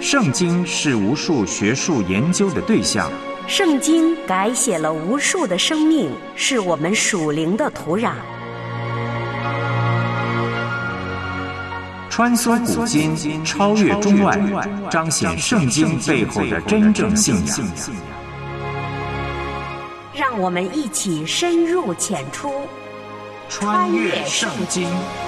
圣经是无数学术研究的对象， 圣经改写了无数的生命，是我们属灵的土壤。 穿梭古今，超越中外，彰显圣经背后的真正信仰。 让我们一起深入浅出， 穿越圣经。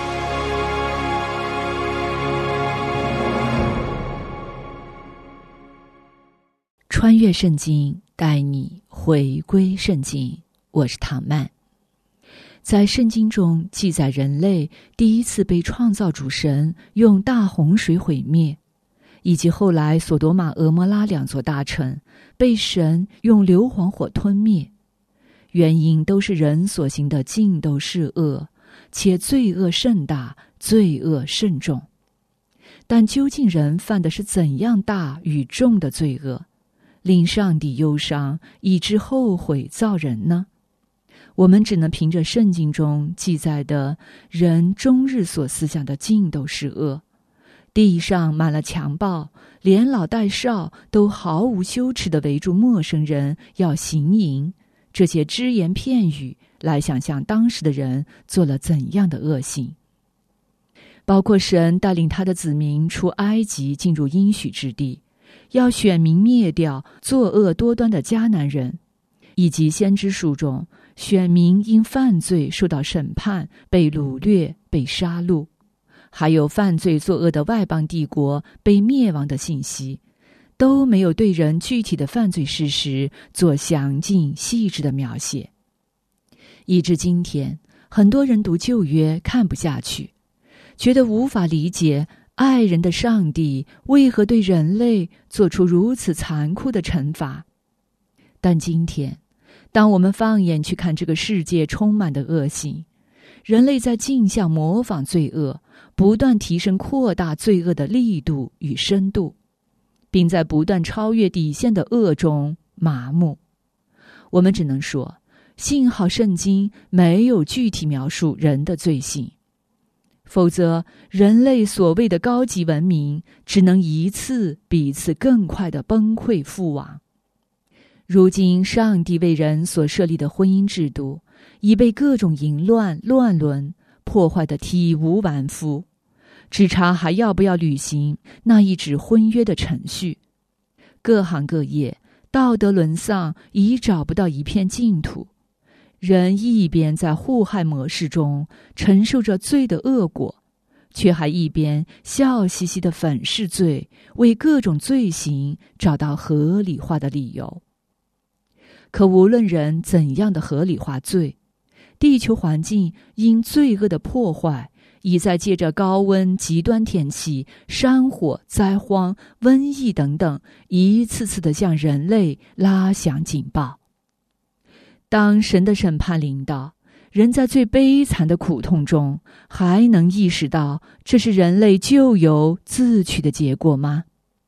穿越圣经，带你回归圣经。我是唐曼。在圣经中记载人类第一次被创造主神用大洪水毁灭，以及后来索多玛、俄摩拉两座大城被神用硫磺火吞灭，原因都是人所行的尽都是恶，且罪恶甚大，罪恶甚重。但究竟人犯的是怎样大与重的罪恶，令上帝忧伤以致后悔造人呢？我们只能凭着圣经中记载的人终日所思想的尽都是恶，地上满了强暴，连老带少都毫无羞耻地围住陌生人要行淫，这些只言片语来想象当时的人做了怎样的恶行。包括神带领他的子民出埃及进入应许之地，要选民灭掉作恶多端的迦南人，以及先知书中选民因犯罪受到审判，被掳掠，被杀戮，还有犯罪作恶的外邦帝国被灭亡的信息，都没有对人具体的犯罪事实做详尽细致的描写。以至今天，很多人读旧约看不下去，觉得无法理解爱人的上帝为何对人类做出如此残酷的惩罚。但今天，当我们放眼去看这个世界充满的恶行，人类在镜像模仿罪恶，不断提升扩大罪恶的力度与深度，并在不断超越底线的恶中麻木。我们只能说，幸好圣经没有具体描述人的罪行，否则人类所谓的高级文明只能一次比一次更快地崩溃覆亡。如今上帝为人所设立的婚姻制度已被各种淫乱乱伦破坏得体无完肤，只差还要不要履行那一纸婚约的程序。各行各业道德沦丧，已找不到一片净土。人一边在互害模式中承受着罪的恶果，却还一边笑嘻嘻地粉饰罪，为各种罪行找到合理化的理由。可无论人怎样的合理化罪，地球环境因罪恶的破坏，已在借着高温、极端天气、山火、灾荒、瘟疫等等，一次次地向人类拉响警报。当神的审判临到，人在最悲惨的苦痛中，还能意识到这是人类咎由自取的结果吗？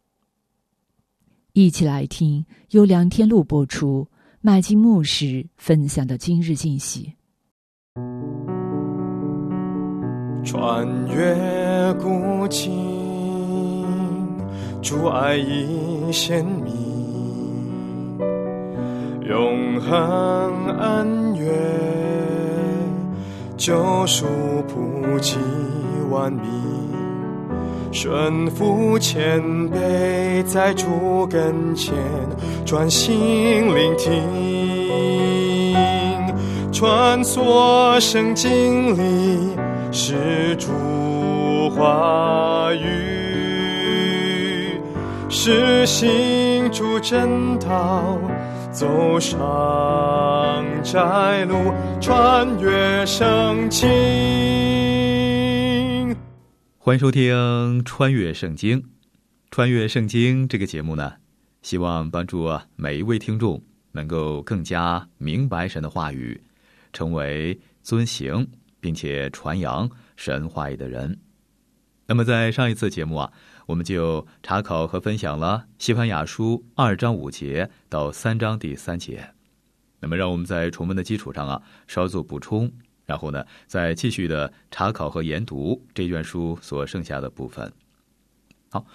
一起来听由梁天禄播出，麦基牧师分享的今日信息。 穿越古今，主爱已显明，永恒恩怨，救赎普及万民，顺服谦卑，在主跟前专心聆听，穿梭圣经里是主话语，是行主真道，走上窄路，穿越圣经。 欢迎收听穿越圣经。穿越圣经这个节目呢，希望帮助每一位听众能够更加明白神的话语，成为遵行并且传扬神话语的人。那么在上一次节目我们就查考和分享了西番雅书2章5节到3章第3节。那么让我们在重温的基础上稍作补充，然后呢再继续的查考和研读这卷书所剩下的部分。好，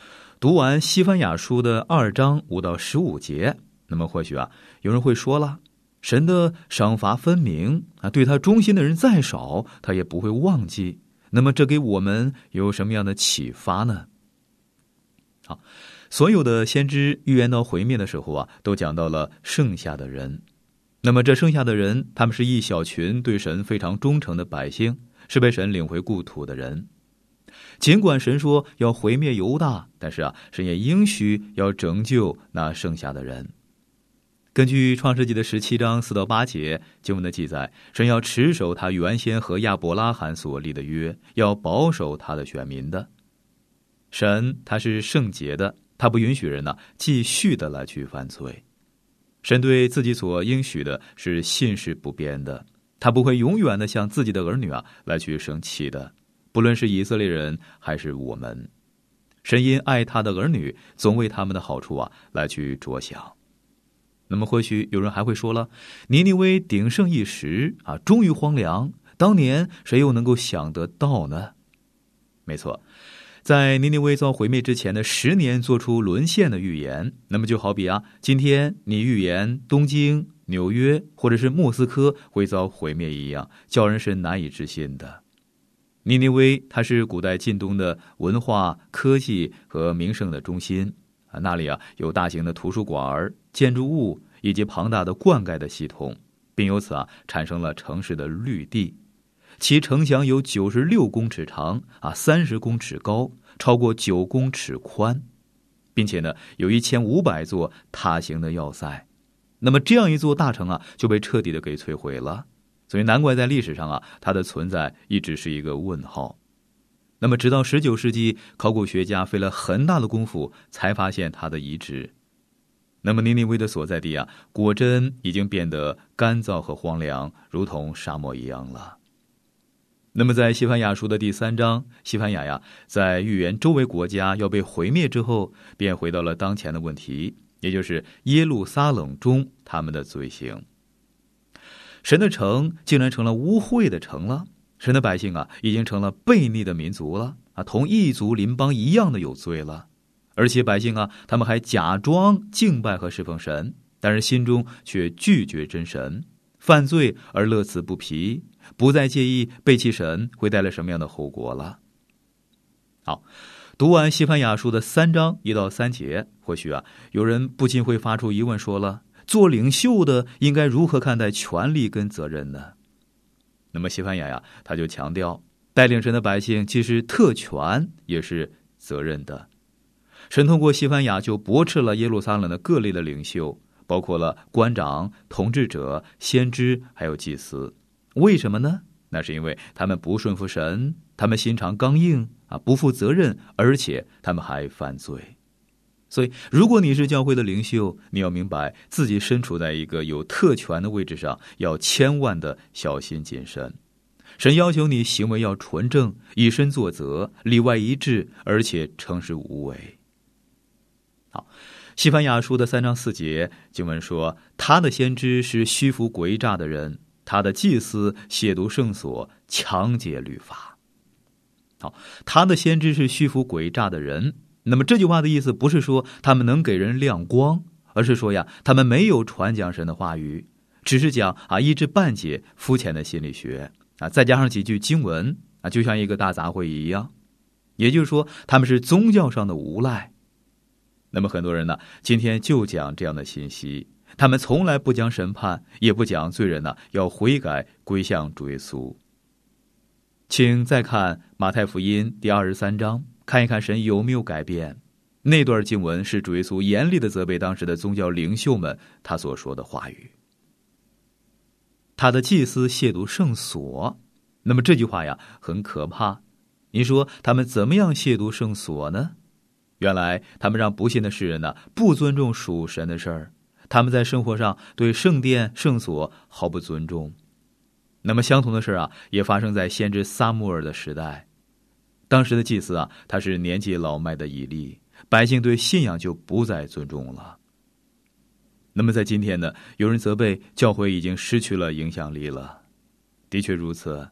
读完西番雅书的2章5到15节，那么或许有人会说了，神的赏罚分明对他忠心的人再少，他也不会忘记。那么这给我们有什么样的启发呢？好，所有的先知预言到毁灭的时候都讲到了剩下的人。那么这剩下的人，他们是一小群对神非常忠诚的百姓，是被神领回故土的人。尽管神说要毁灭犹大，但是神也应许要拯救那剩下的人。根据创世纪的17章4到8节经文的记载，神要持守他原先和亚伯拉罕所立的约，要保守他的选民的。神他是圣洁的，他不允许人继续的来去犯罪。神对自己所应许的是信实不变的，他不会永远的向自己的儿女来去生气的，不论是以色列人还是我们。神因爱他的儿女，总为他们的好处来去着想。那么或许有人还会说了，尼尼微鼎盛一时终于荒凉，当年谁又能够想得到呢？没错，在尼尼微遭毁灭之前的10年做出沦陷的预言，那么就好比今天你预言东京、纽约或者是莫斯科会遭毁灭一样，叫人是难以置信的。尼尼微它是古代近东的文化、科技和名胜的中心，那里有大型的图书馆、建筑物以及庞大的灌溉的系统，并由此产生了城市的绿地。其城墙有96公尺长30公尺高，超过9公尺宽，并且呢有1500座塔形的要塞。那么这样一座大城就被彻底的给摧毁了，所以难怪在历史上它的存在一直是一个问号。那么直到19世纪，考古学家费了很大的功夫才发现它的遗址。那么尼尼微的所在地果真已经变得干燥和荒凉，如同沙漠一样了。那么在西番雅书的第3章，西番雅在预言周围国家要被毁灭之后，便回到了当前的问题，也就是耶路撒冷中他们的罪行。神的城竟然成了污秽的城了，神的百姓已经成了悖逆的民族了同异族邻邦一样的有罪了。而且百姓他们还假装敬拜和侍奉神，但是心中却拒绝真神，犯罪而乐此不疲，不再介意背弃神会带来什么样的后果了。好，读完西番雅书的3章1到3节，或许有人不禁会发出疑问，说了，做领袖的应该如何看待权力跟责任呢？那么西番雅他就强调，带领神的百姓既是特权也是责任的。神通过西番雅就驳斥了耶路撒冷的各类的领袖，包括了官长、统治者、先知还有祭司。为什么呢？那是因为他们不顺服神，他们心肠刚硬不负责任，而且他们还犯罪。所以如果你是教会的领袖，你要明白自己身处在一个有特权的位置上，要千万的小心谨慎。神要求你行为要纯正，以身作则，里外一致，而且诚实无伪。好，西番雅书的3章4节经文说，他的先知是虚浮诡诈的人，他的祭司亵渎圣所，强解律法。好，他的先知是虚浮诡诈的人，那么这句话的意思不是说他们能给人亮光，而是说他们没有传讲神的话语，只是讲一知半解肤浅的心理学再加上几句经文就像一个大杂烩一样。也就是说，他们是宗教上的无赖。那么很多人今天就讲这样的信息，他们从来不讲审判，也不讲罪人要悔改归向主耶稣。请再看马太福音第23章，看一看神有没有改变。那段经文是主耶稣严厉的责备当时的宗教领袖们他所说的话语。他的祭司亵渎圣所，那么这句话很可怕。你说他们怎么样亵渎圣所呢？原来他们让不信的世人不尊重属神的事儿，他们在生活上对圣殿圣所毫不尊重。那么相同的事也发生在先知撒母耳的时代。当时的祭司他是年纪老迈的以利，百姓对信仰就不再尊重了。那么在今天呢，有人责备教会已经失去了影响力了。的确如此，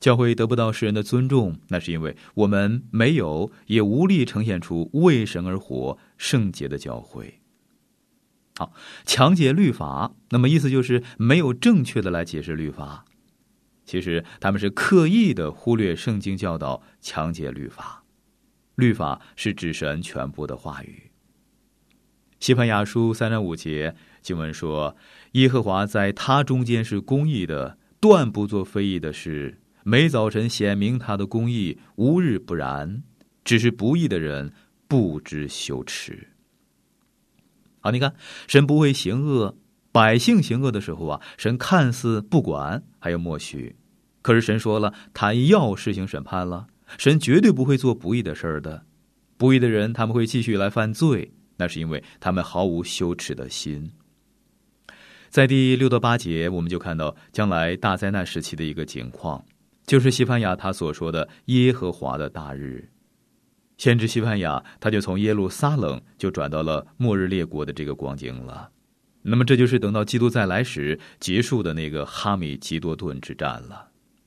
教会得不到世人的尊重，那是因为我们没有也无力呈现出为神而活圣洁的教会。好，强解律法，那么意思就是没有正确的来解释律法。其实他们是刻意的忽略圣经教导，强解律法。律法是指神全部的话语。西番雅书3章5节经文说，耶和华在他中间是公义的，断不做非义的事，每早晨显明他的公义，无日不然，只是不义的人不知羞耻。好，你看神不会行恶，百姓行恶的时候啊，神看似不管还有默许，可是神说了，他要施行审判了，神绝对不会做不义的事儿的。不义的人他们会继续来犯罪，那是因为他们毫无羞耻的心。在第6到8节，我们就看到将来大灾难时期的一个景况，就是西番雅他所说的耶和华的大日。先知西番雅他就从耶路撒冷就转到了末日列国的这个光景了。那么这就是等到基督再来时结束的那个哈米吉多顿之战了。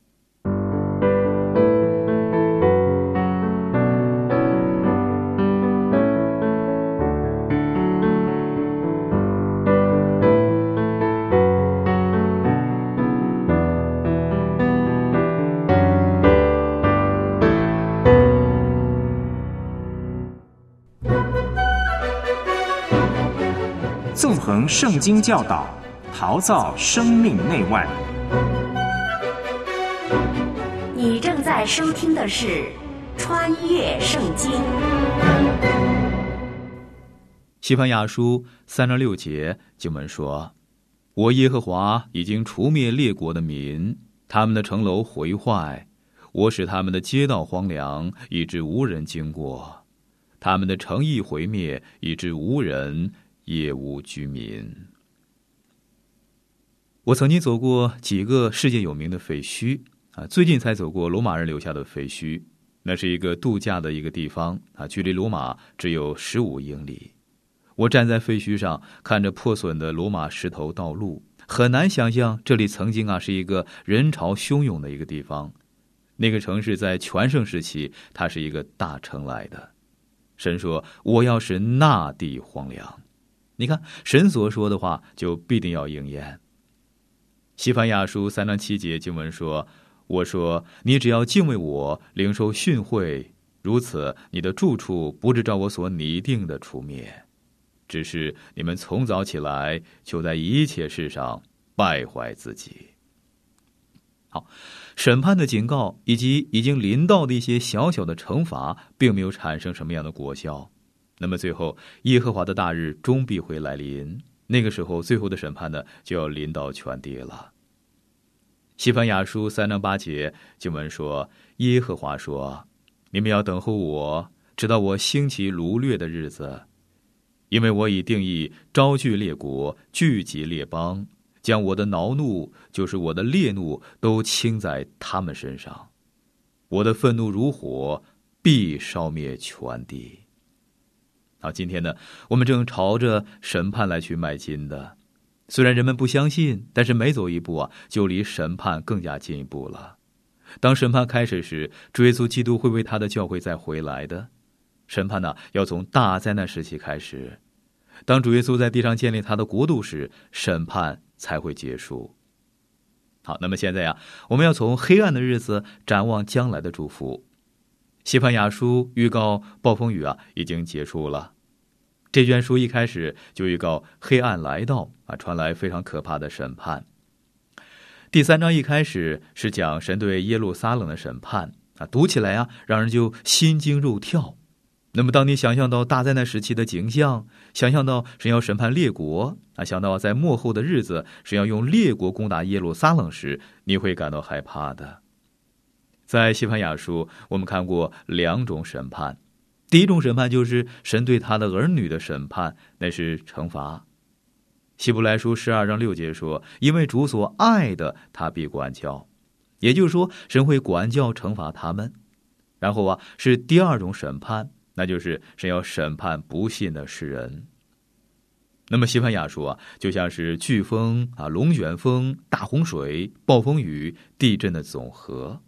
纵横圣经教导，陶造生命内外。 你正在收听的是《穿越圣经》。 西番雅书3章6节经文说，我耶和华已经除灭列国的民，他们的城楼毁坏，我使他们的街道荒凉，以致无人经过，他们的城邑毁灭，以致无人也无居民。我曾经走过几个世界有名的废墟最近才走过罗马人留下的废墟，那是一个度假的一个地方距离罗马只有15英里。我站在废墟上，看着破损的罗马石头道路，很难想象这里曾经是一个人潮汹涌的一个地方。那个城市在全盛时期，它是一个大城来的。神说，我要使那地荒凉。你看，神所说的话就必定要应验。西番雅书3章7节经文说，我说，你只要敬畏我，领受训诲，如此你的住处不是照我所拟定的除灭，只是你们从早起来，就在一切事上败坏自己。好，审判的警告以及已经临到的一些小小的惩罚，并没有产生什么样的果效。那么最后，耶和华的大日终必会来临，那个时候最后的审判呢，就要临到全地了。西番雅书3章8节经文说，耶和华说，你们要等候我，直到我兴起掳掠的日子，因为我已定义招聚列国，聚集列邦，将我的恼怒，就是我的烈怒，都倾在他们身上，我的愤怒如火，必烧灭全地。好，今天呢，我们正朝着审判来去迈进的。虽然人们不相信，但是每走一步就离审判更加进一步了。当审判开始时，主耶稣基督会为他的教会再回来的。审判呢，要从大灾难时期开始。当主耶稣在地上建立他的国度时，审判才会结束。好，那么现在我们要从黑暗的日子展望将来的祝福。西番雅书预告暴风雨已经结束了。这卷书一开始就预告黑暗来到传来非常可怕的审判。第3章一开始是讲神对耶路撒冷的审判读起来让人就心惊肉跳。那么当你想象到大灾难时期的景象，想象到神要审判列国想到在末后的日子神要用列国攻打耶路撒冷时，你会感到害怕的。在西番雅书我们看过2种审判。第一种审判就是神对他的儿女的审判，那是惩罚。希伯来书12章6节说，因为主所爱的他必管教，也就是说神会管教惩罚他们。然后是第2种审判，那就是神要审判不信的世人。那么西番雅书就像是飓风龙卷风、大洪水、暴风雨、地震的总和。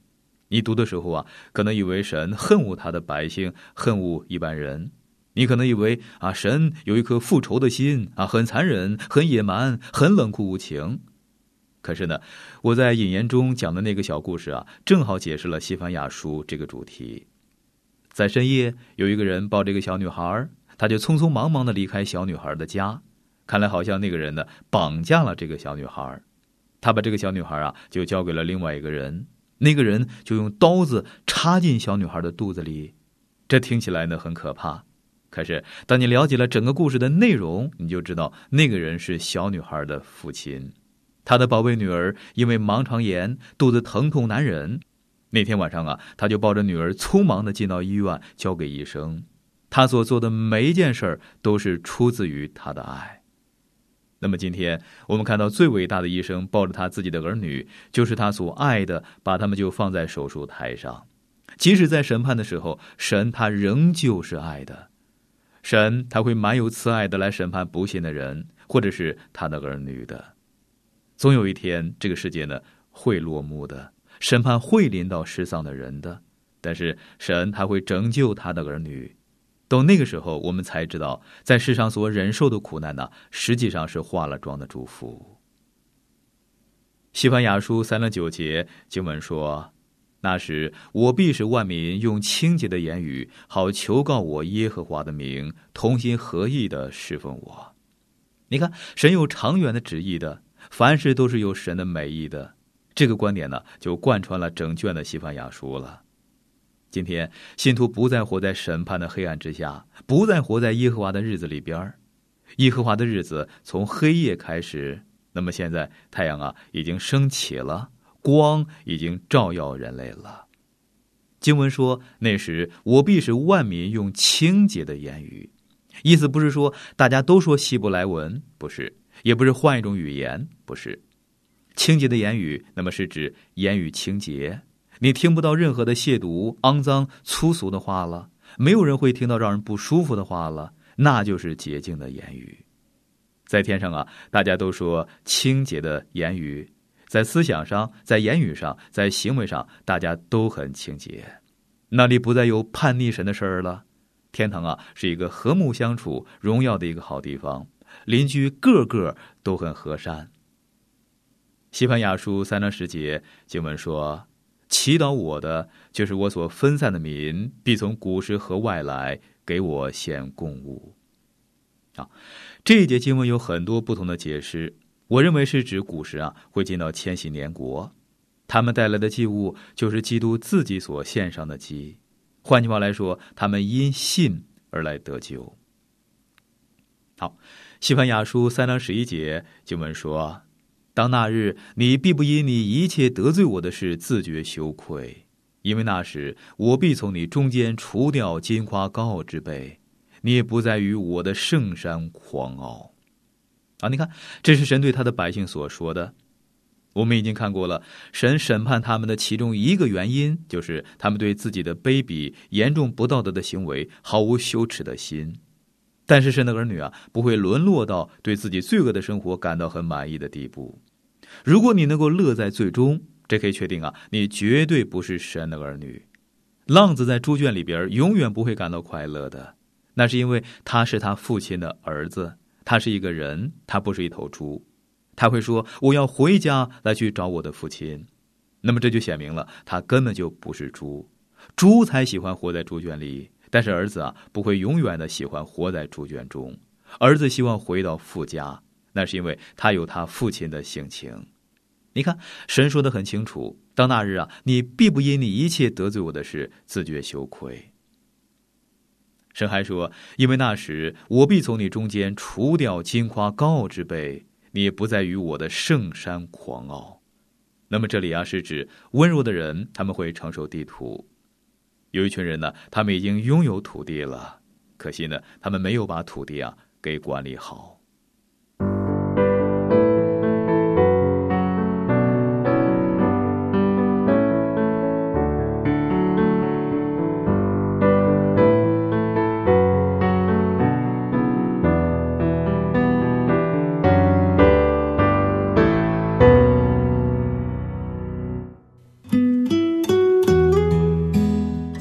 你读的时候啊，可能以为神恨恶他的百姓，恨恶一般人。你可能以为啊，神有一颗复仇的心啊，很残忍，很野蛮，很冷酷无情。可是呢，我在引言中讲的那个小故事啊，正好解释了西番雅书这个主题。在深夜，有一个人抱着一个小女孩，他就匆匆忙忙地离开小女孩的家。看来好像那个人呢，绑架了这个小女孩。他把这个小女孩啊，就交给了另外一个人。那个人就用刀子插进小女孩的肚子里。这听起来呢，很可怕。可是当你了解了整个故事的内容，你就知道那个人是小女孩的父亲。他的宝贝女儿因为盲肠炎，肚子疼痛难忍。那天晚上啊，他就抱着女儿匆忙地进到医院，交给医生。他所做的每一件事都是出自于他的爱。那么今天我们看到最伟大的医生抱着他自己的儿女，就是他所爱的，把他们就放在手术台上。即使在审判的时候，神他仍旧是爱的。神他会蛮有慈爱的来审判不信的人，或者是他的儿女的。总有一天，这个世界呢会落幕的，审判会临到失丧的人的。但是神他会拯救他的儿女。到那个时候，我们才知道，在世上所忍受的苦难呢，实际上是化了妆的祝福。西番雅书3章9节经文说：那时我必使万民用清洁的言语，好求告我耶和华的名，同心合意的侍奉我。你看，神有长远的旨意的，凡事都是有神的美意的。这个观点呢，就贯穿了整卷的西番雅书了。今天信徒不再活在审判的黑暗之下，不再活在耶和华的日子里边。耶和华的日子从黑夜开始，那么现在太阳啊已经升起了，光已经照耀人类了。经文说，那时我必使万民用清洁的言语。意思不是说大家都说希伯来文，不是，也不是换一种语言，不是。清洁的言语，那么是指言语清洁，你听不到任何的亵渎、肮脏、粗俗的话了，没有人会听到让人不舒服的话了，那就是洁净的言语。在天上啊，大家都说清洁的言语，在思想上，在言语上，在行为上，大家都很清洁。那里不再有叛逆神的事儿了。天堂啊，是一个和睦相处、荣耀的一个好地方，邻居个个都很和善。西番雅书3章10节经文说：祈祷我的，就是我所分散的民，必从古时河外来，给我献供物。这一节经文有很多不同的解释，我认为是指古时啊会进到千禧年国，他们带来的祭物就是基督自己所献上的祭。换句话来说，他们因信而来得救。好，西番雅书3章11节经文说：当那日，你必不因你一切得罪我的事自觉羞愧，因为那时我必从你中间除掉矜夸高傲之辈，你也不再与我的圣山狂傲。你看，这是神对他的百姓所说的。我们已经看过了，神审判他们的其中一个原因，就是他们对自己的卑鄙、严重不道德的行为毫无羞耻的心。但是神的儿女啊，不会沦落到对自己罪恶的生活感到很满意的地步。如果你能够乐在最终，这可以确定啊，你绝对不是神的儿女。浪子在猪圈里边永远不会感到快乐的，那是因为他是他父亲的儿子，他是一个人，他不是一头猪。他会说，我要回家来去找我的父亲。那么这就显明了，他根本就不是猪。猪才喜欢活在猪圈里，但是儿子啊，不会永远的喜欢活在猪圈中。儿子希望回到父家，那是因为他有他父亲的性情。你看，神说得很清楚，当那日啊，你必不因你一切得罪我的事自觉羞愧。神还说，因为那时我必从你中间除掉矜夸高傲之辈，你也不再与我的圣山狂傲。那么这里啊，是指温柔的人，他们会承受地土。有一群人呢，他们已经拥有土地了，可惜呢，他们没有把土地啊给管理好。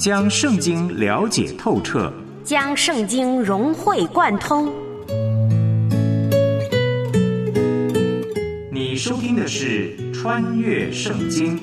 将圣经了解透彻， 将圣经融会贯通。 你收听的是《穿越圣经》。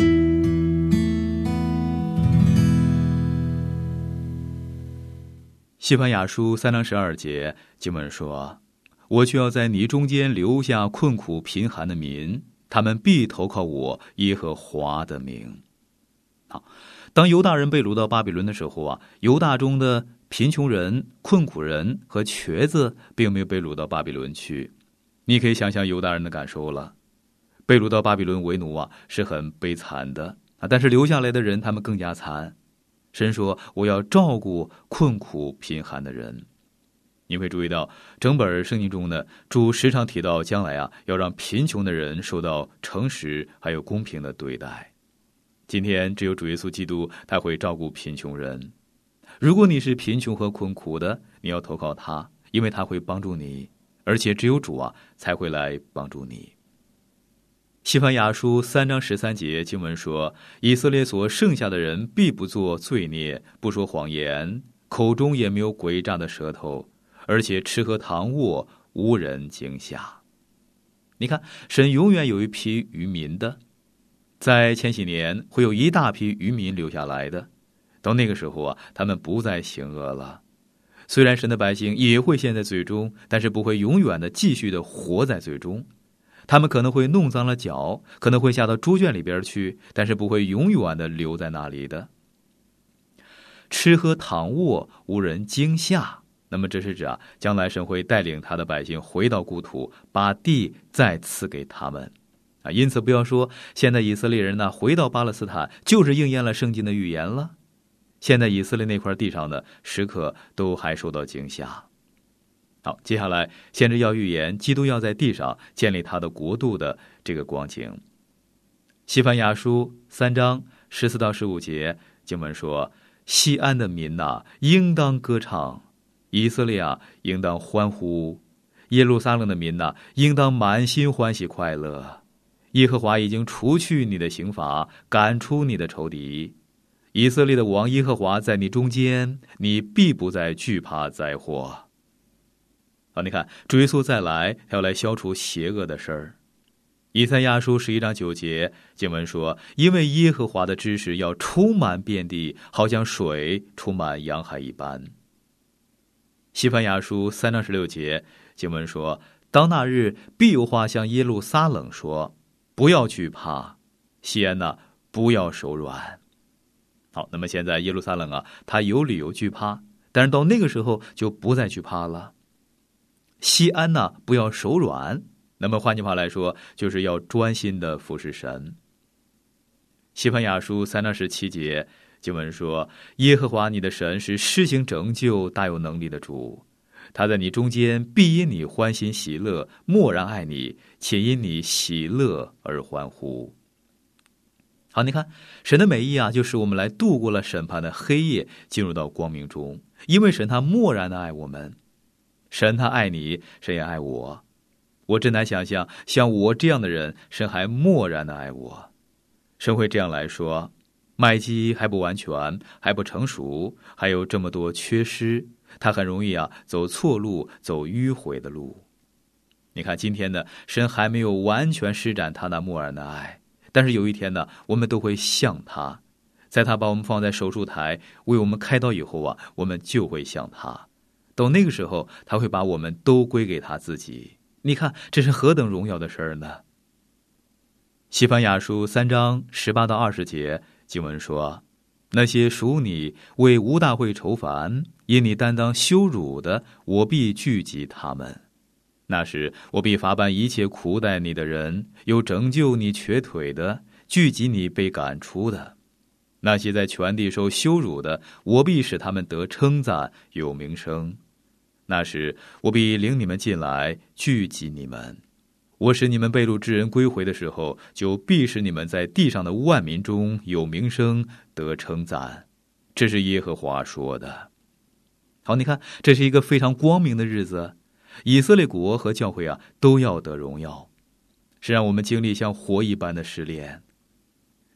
西番雅书3章12节经文说：我却要在你中间留下困苦贫寒的民，他们必投靠我耶和华的名。好，当犹大人被掳到巴比伦的时候啊，犹大中的贫穷人、困苦人和瘸子并没有被掳到巴比伦去。你可以想象犹大人的感受了。被掳到巴比伦为奴啊，是很悲惨的啊，但是留下来的人他们更加惨。神说我要照顾困苦贫寒的人。你会注意到整本圣经中呢，主时常提到将来啊，要让贫穷的人受到诚实还有公平的对待。今天只有主耶稣基督他会照顾贫穷人。如果你是贫穷和困苦的，你要投靠他，因为他会帮助你，而且只有主啊才会来帮助你。西番雅书3章13节经文说：以色列所剩下的人必不做罪孽，不说谎言，口中也没有诡诈的舌头，而且吃喝躺卧无人惊吓。你看，神永远有一批渔民的，在千禧年会有一大批渔民留下来的。到那个时候啊，他们不再行恶了。虽然神的百姓也会陷在罪中，但是不会永远的继续的活在罪中。他们可能会弄脏了脚，可能会下到猪圈里边去，但是不会永远的留在那里的。吃喝躺卧无人惊吓，那么这是指啊，将来神会带领他的百姓回到故土，把地再赐给他们啊。因此不要说现在以色列人呢回到巴勒斯坦就是应验了圣经的预言了。现在以色列那块地上的时刻都还受到惊吓。好，接下来先知要预言基督要在地上建立他的国度的这个光景。西番雅书3章14到15节经文说：西安的民哪，应当歌唱；以色列啊，应当欢呼；耶路撒冷的民哪，应当满心欢喜快乐。耶和华已经除去你的刑罚，赶出你的仇敌。以色列的王耶和华在你中间，你必不再惧怕灾祸。好，你看主耶稣再来，他要来消除邪恶的事儿。以赛亚书11章9节经文说：因为耶和华的知识要充满遍地，好像水充满洋海一般。西番雅书3章16节经文说：当那日必有话向耶路撒冷说，不要惧怕，西安哪，不要手软。好，那么现在耶路撒冷啊，他有理由惧怕，但是到那个时候就不再惧怕了。西安呢，不要手软。那么换句话来说，就是要专心的服侍神。西番雅书3章17节经文说：耶和华你的神是施行拯救大有能力的主，他在你中间必因你欢欣喜乐，默然爱你，且因你喜乐而欢呼。好，你看神的美意啊，就是我们来度过了审判的黑夜，进入到光明中，因为神他默然的爱我们。神他爱你，神也爱我。我真难想象，像我这样的人，神还默然的爱我。神会这样来说：麦基还不完全，还不成熟，还有这么多缺失，他很容易啊走错路，走迂回的路。你看今天呢，神还没有完全施展他那默然的爱，但是有一天呢，我们都会像他，在他把我们放在手术台为我们开刀以后啊，我们就会像他。到那个时候，他会把我们都归给他自己。你看，这是何等荣耀的事儿呢？西番雅书3章18到20节经文说：那些属你为无大会愁烦，因你担当羞辱的，我必聚集他们。那时我必罚办一切苦待你的人，又拯救你瘸腿的，聚集你被赶出的。那些在全地受羞辱的，我必使他们得称赞，有名声。那时我必领你们进来，聚集你们。我使你们被掳之人归回的时候，就必使你们在地上的万民中有名声，得称赞。这是耶和华说的。好，你看，这是一个非常光明的日子，以色列国和教会啊，都要得荣耀，是让我们经历像火一般的试炼。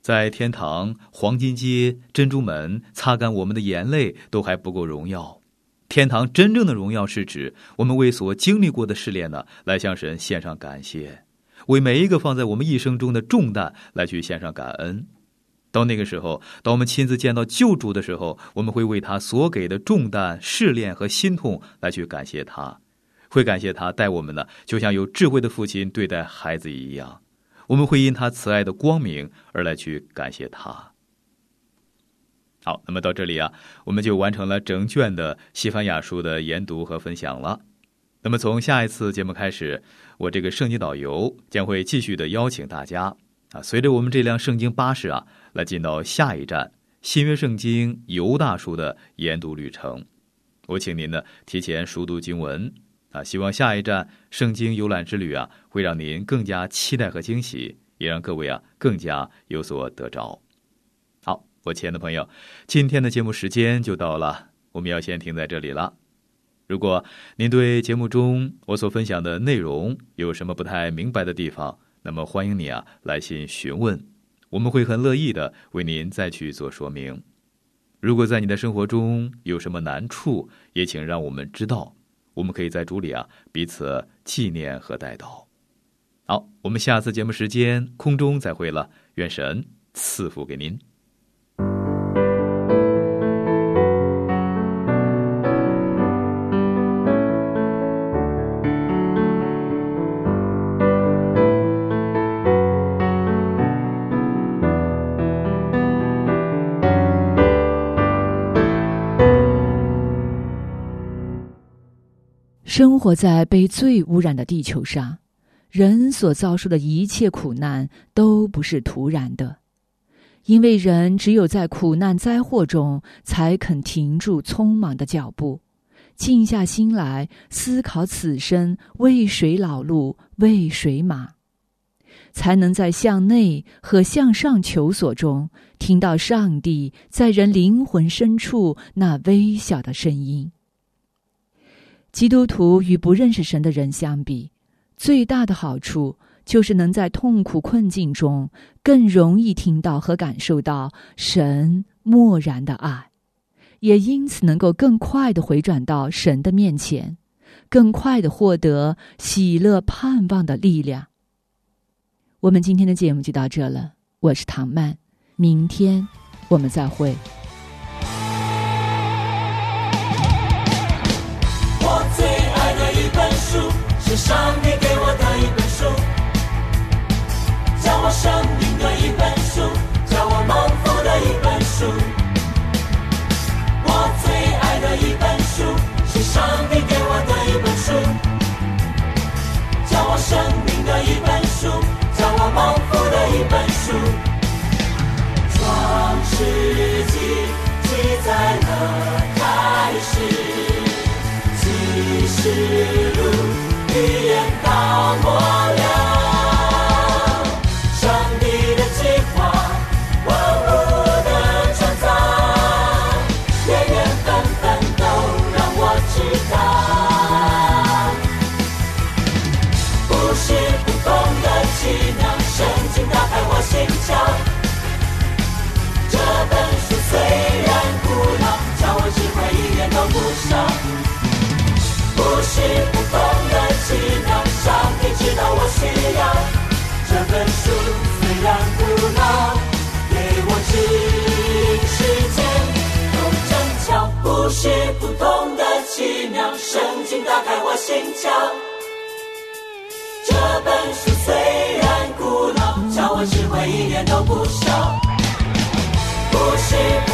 在天堂黄金街珍珠门擦干我们的眼泪都还不够荣耀。天堂真正的荣耀是指我们为所经历过的试炼呢，来向神献上感谢，为每一个放在我们一生中的重担来去献上感恩。到那个时候，当我们亲自见到救主的时候，我们会为他所给的重担、试炼和心痛来去感谢他，会感谢他待我们呢，就像有智慧的父亲对待孩子一样。我们会因他慈爱的光明而来去感谢他。好，那么到这里啊，我们就完成了整卷的西番雅书的研读和分享了。那么从下一次节目开始，我这个圣经导游将会继续的邀请大家随着我们这辆圣经巴士来进到下一站新约圣经犹大书的研读旅程。我请您呢提前熟读经文希望下一站圣经游览之旅会让您更加期待和惊喜，也让各位更加有所得着。好，我亲爱的朋友，今天的节目时间就到了，我们要先停在这里了。如果您对节目中我所分享的内容有什么不太明白的地方，那么欢迎你来信询问，我们会很乐意的为您再去做说明。如果在你的生活中有什么难处，也请让我们知道，我们可以在主里彼此纪念和代祷。好，我们下次节目时间空中再会了，愿神赐福给您。 生活在被罪污染的地球上，人所遭受的一切苦难都不是突然的，因为人只有在苦难灾祸中才肯停住匆忙的脚步，静下心来思考此生为谁劳碌，为谁马，才能在向内和向上求索中听到上帝在人灵魂深处那微小的声音。基督徒与不认识神的人相比，最大的好处就是能在痛苦困境中更容易听到和感受到神漠然的爱，也因此能够更快地回转到神的面前，更快地获得喜乐盼望的力量。我们今天的节目就到这了，我是唐曼，明天我们再会。 是上帝给我的一本书，教我生命的一本书，教我蒙福的一本书。我最爱的一本书，是上帝给我的一本书，教我生命的一本书，教我蒙福的一本书。创世纪记载了开始，启示录预言到末了，上帝的计划，万物的创造，缘缘分分都让我知道。不是不同的奇妙，圣经打开我心窍。这本书虽然古老，叫我智慧一点都不少。不是不同的奇妙，上帝知道我需要。这本书虽然古老，给我指引世界有真巧。不是不同的奇妙，圣经打开我心窍。这本书虽然古老，叫我智慧一点都不少。不是